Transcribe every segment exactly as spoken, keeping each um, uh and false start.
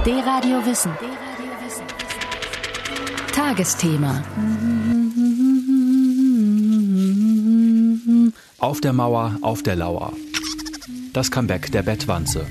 D-Radio Wissen. Tagesthema. Auf der Mauer, auf der Lauer. Das Comeback der Bettwanze.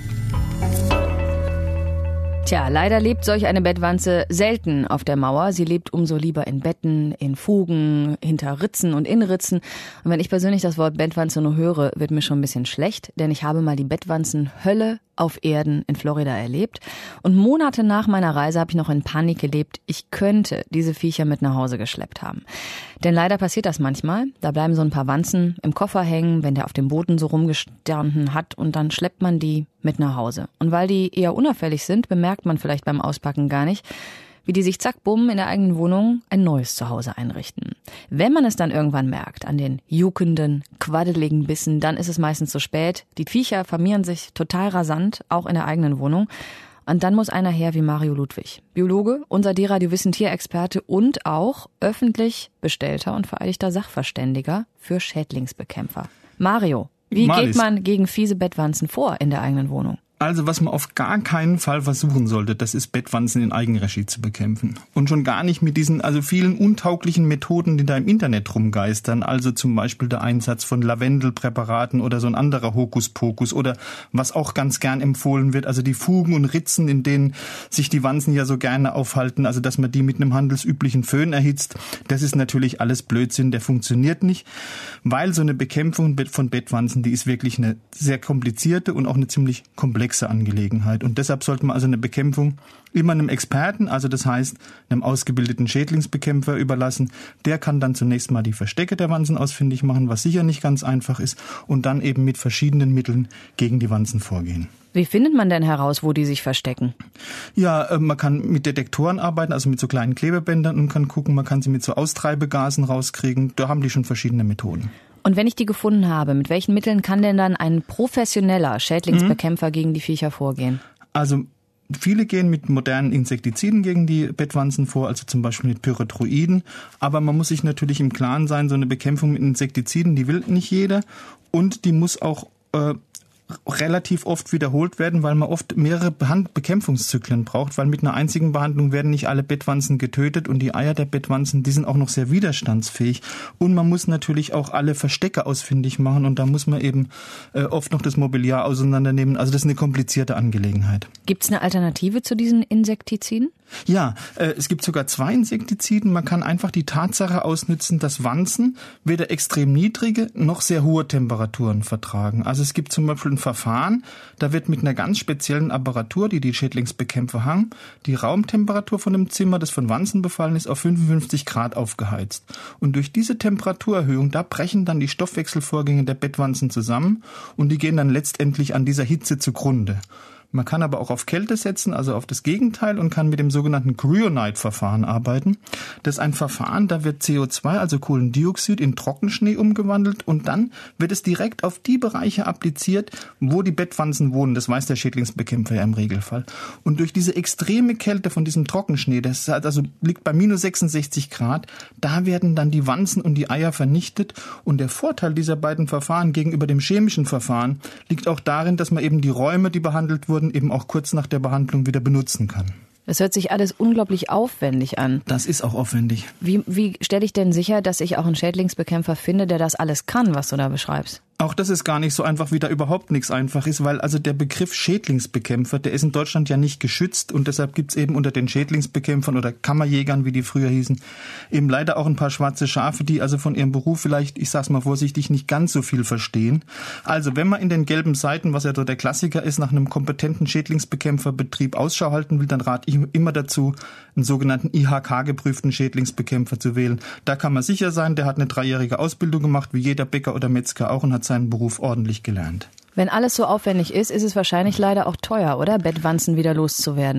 Tja, leider lebt solch eine Bettwanze selten auf der Mauer. Sie lebt umso lieber in Betten, in Fugen, hinter Ritzen und in Ritzen. Und wenn ich persönlich das Wort Bettwanze nur höre, wird mir schon ein bisschen schlecht, denn ich habe mal die Bettwanzenhölle auf Erden in Florida erlebt. Und Monate nach meiner Reise habe ich noch in Panik gelebt, ich könnte diese Viecher mit nach Hause geschleppt haben. Denn leider passiert das manchmal. Da bleiben so ein paar Wanzen im Koffer hängen, wenn der auf dem Boden so rumgestanden hat, und dann schleppt man die mit nach Hause. Und weil die eher unauffällig sind, bemerkt man vielleicht beim Auspacken gar nicht, wie die sich zack, bumm, in der eigenen Wohnung ein neues Zuhause einrichten. Wenn man es dann irgendwann merkt, an den juckenden, quaddeligen Bissen, dann ist es meistens zu spät. Die Viecher vermehren sich total rasant, auch in der eigenen Wohnung. Und dann muss einer her wie Mario Ludwig. Biologe, unser D-Radio Wissen Tierexperte und auch öffentlich bestellter und vereidigter Sachverständiger für Schädlingsbekämpfer. Mario, wie Malis. geht man gegen fiese Bettwanzen vor in der eigenen Wohnung? Also was man auf gar keinen Fall versuchen sollte, das ist Bettwanzen in Eigenregie zu bekämpfen. Und schon gar nicht mit diesen also vielen untauglichen Methoden, die da im Internet rumgeistern. Also zum Beispiel der Einsatz von Lavendelpräparaten oder so ein anderer Hokuspokus. Oder was auch ganz gern empfohlen wird, also die Fugen und Ritzen, in denen sich die Wanzen ja so gerne aufhalten. Also dass man die mit einem handelsüblichen Föhn erhitzt. Das ist natürlich alles Blödsinn, der funktioniert nicht. Weil so eine Bekämpfung von Bettwanzen, die ist wirklich eine sehr komplizierte und auch eine ziemlich komplexe Angelegenheit. Und deshalb sollte man also eine Bekämpfung immer einem Experten, also das heißt einem ausgebildeten Schädlingsbekämpfer überlassen. Der kann dann zunächst mal die Verstecke der Wanzen ausfindig machen, was sicher nicht ganz einfach ist, und dann eben mit verschiedenen Mitteln gegen die Wanzen vorgehen. Wie findet man denn heraus, wo die sich verstecken? Ja, man kann mit Detektoren arbeiten, also mit so kleinen Klebebändern, und kann gucken, man kann sie mit so Austreibegasen rauskriegen. Da haben die schon verschiedene Methoden. Und wenn ich die gefunden habe, mit welchen Mitteln kann denn dann ein professioneller Schädlingsbekämpfer mhm. gegen die Viecher vorgehen? Also viele gehen mit modernen Insektiziden gegen die Bettwanzen vor, also zum Beispiel mit Pyrethroiden. Aber man muss sich natürlich im Klaren sein, so eine Bekämpfung mit Insektiziden, die will nicht jeder. Und die muss auch äh, relativ oft wiederholt werden, weil man oft mehrere Behand- Bekämpfungszyklen braucht, weil mit einer einzigen Behandlung werden nicht alle Bettwanzen getötet, und die Eier der Bettwanzen, die sind auch noch sehr widerstandsfähig, und man muss natürlich auch alle Verstecke ausfindig machen, und da muss man eben äh, oft noch das Mobiliar auseinandernehmen, also das ist eine komplizierte Angelegenheit. Gibt es eine Alternative zu diesen Insektiziden? Ja, äh, es gibt sogar zwei Insektiziden. Man kann einfach die Tatsache ausnützen, dass Wanzen weder extrem niedrige noch sehr hohe Temperaturen vertragen. Also es gibt zum Beispiel ein Verfahren, da wird mit einer ganz speziellen Apparatur, die die Schädlingsbekämpfer haben, die Raumtemperatur von dem Zimmer, das von Wanzen befallen ist, auf fünfundfünfzig Grad aufgeheizt. Und durch diese Temperaturerhöhung, da brechen dann die Stoffwechselvorgänge der Bettwanzen zusammen, und die gehen dann letztendlich an dieser Hitze zugrunde. Man kann aber auch auf Kälte setzen, also auf das Gegenteil, und kann mit dem sogenannten Cryonite-Verfahren arbeiten. Das ist ein Verfahren, da wird C O zwei, also Kohlendioxid, in Trockenschnee umgewandelt, und dann wird es direkt auf die Bereiche appliziert, wo die Bettwanzen wohnen. Das weiß der Schädlingsbekämpfer ja im Regelfall. Und durch diese extreme Kälte von diesem Trockenschnee, das also liegt bei minus sechsundsechzig Grad, da werden dann die Wanzen und die Eier vernichtet. Und der Vorteil dieser beiden Verfahren gegenüber dem chemischen Verfahren liegt auch darin, dass man eben die Räume, die behandelt wurden, eben auch kurz nach der Behandlung wieder benutzen kann. Das hört sich alles unglaublich aufwendig an. Das ist auch aufwendig. Wie, wie stelle ich denn sicher, dass ich auch einen Schädlingsbekämpfer finde, der das alles kann, was du da beschreibst? Auch das ist gar nicht so einfach, wie da überhaupt nichts einfach ist, weil also der Begriff Schädlingsbekämpfer, der ist in Deutschland ja nicht geschützt, und deshalb gibt's eben unter den Schädlingsbekämpfern oder Kammerjägern, wie die früher hießen, eben leider auch ein paar schwarze Schafe, die also von ihrem Beruf vielleicht, ich sag's mal vorsichtig, nicht ganz so viel verstehen. Also wenn man in den gelben Seiten, was ja so der Klassiker ist, nach einem kompetenten Schädlingsbekämpferbetrieb Ausschau halten will, dann rate ich immer dazu, einen sogenannten I H K-geprüften Schädlingsbekämpfer zu wählen. Da kann man sicher sein, der hat eine dreijährige Ausbildung gemacht, wie jeder Bäcker oder Metzger auch, und hat seinen Beruf ordentlich gelernt. Wenn alles so aufwendig ist, ist es wahrscheinlich leider auch teuer, oder? Bettwanzen wieder loszuwerden.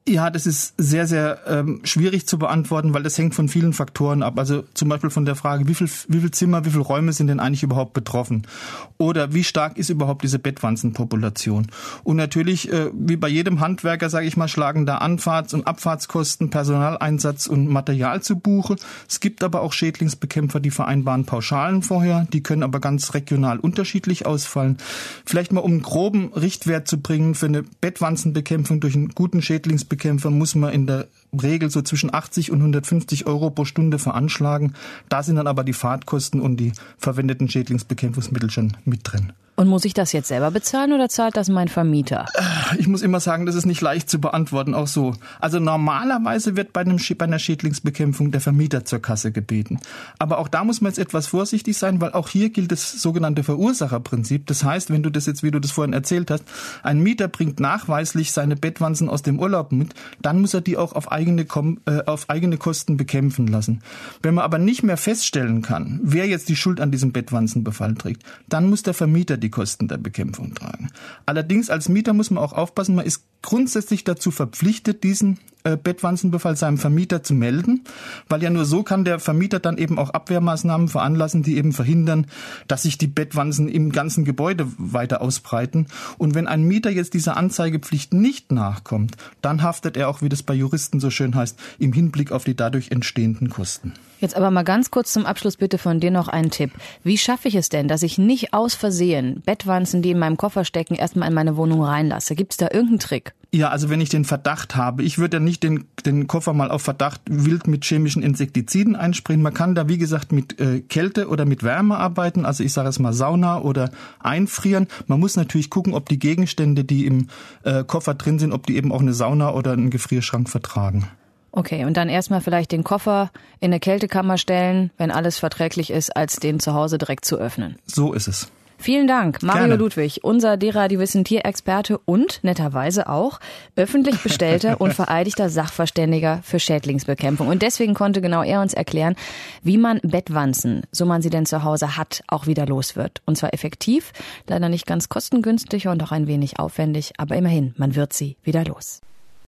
Ja, das ist sehr, sehr ähm, schwierig zu beantworten, weil das hängt von vielen Faktoren ab. Also zum Beispiel von der Frage, wie viel, wie viel Zimmer, wie viele Räume sind denn eigentlich überhaupt betroffen? Oder wie stark ist überhaupt diese Bettwanzenpopulation? Und natürlich, äh, wie bei jedem Handwerker, sage ich mal, schlagen da Anfahrts- und Abfahrtskosten, Personaleinsatz und Material zu Buche. Es gibt aber auch Schädlingsbekämpfer, die vereinbaren Pauschalen vorher. Die können aber ganz regional unterschiedlich ausfallen. Vielleicht mal um einen groben Richtwert zu bringen, für eine Bettwanzenbekämpfung durch einen guten Schädlingsbekämpfer Bekämpfer muss man in der Regel so zwischen achtzig und hundertfünfzig Euro pro Stunde veranschlagen. Da sind dann aber die Fahrtkosten und die verwendeten Schädlingsbekämpfungsmittel schon mit drin. Und muss ich das jetzt selber bezahlen oder zahlt das mein Vermieter? Ich muss immer sagen, das ist nicht leicht zu beantworten, auch so. Also normalerweise wird bei, einem, bei einer Schädlingsbekämpfung der Vermieter zur Kasse gebeten. Aber auch da muss man jetzt etwas vorsichtig sein, weil auch hier gilt das sogenannte Verursacherprinzip. Das heißt, wenn du das jetzt, wie du das vorhin erzählt hast, ein Mieter bringt nachweislich seine Bettwanzen aus dem Urlaub mit, dann muss er die auch auf eigene, äh, auf eigene Kosten bekämpfen lassen. Wenn man aber nicht mehr feststellen kann, wer jetzt die Schuld an diesem Bettwanzenbefall trägt, dann muss der Vermieter die Kosten der Bekämpfung tragen. Allerdings als Mieter muss man auch aufpassen, man ist grundsätzlich dazu verpflichtet, diesen äh, Bettwanzenbefall seinem Vermieter zu melden, weil ja nur so kann der Vermieter dann eben auch Abwehrmaßnahmen veranlassen, die eben verhindern, dass sich die Bettwanzen im ganzen Gebäude weiter ausbreiten. Und wenn ein Mieter jetzt dieser Anzeigepflicht nicht nachkommt, dann haftet er auch, wie das bei Juristen so schön heißt, im Hinblick auf die dadurch entstehenden Kosten. Jetzt aber mal ganz kurz zum Abschluss bitte von dir noch einen Tipp. Wie schaffe ich es denn, dass ich nicht aus Versehen Bettwanzen, die in meinem Koffer stecken, erstmal in meine Wohnung reinlasse? Gibt es da irgendeinen Trick? Ja, also wenn ich den Verdacht habe, ich würde ja nicht den, den Koffer mal auf Verdacht wild mit chemischen Insektiziden einsprayen. Man kann da, wie gesagt, mit äh, Kälte oder mit Wärme arbeiten, also ich sage es mal Sauna oder einfrieren. Man muss natürlich gucken, ob die Gegenstände, die im äh, Koffer drin sind, ob die eben auch eine Sauna oder einen Gefrierschrank vertragen. Okay, und dann erstmal vielleicht den Koffer in eine Kältekammer stellen, wenn alles verträglich ist, als den zu Hause direkt zu öffnen. So ist es. Vielen Dank, Mario Gerne. Ludwig, unser D-Radio-Wissen Tierexperte und netterweise auch öffentlich bestellter und vereidigter Sachverständiger für Schädlingsbekämpfung. Und deswegen konnte genau er uns erklären, wie man Bettwanzen, so man sie denn zu Hause hat, auch wieder los wird. Und zwar effektiv, leider nicht ganz kostengünstig und auch ein wenig aufwendig, aber immerhin, man wird sie wieder los.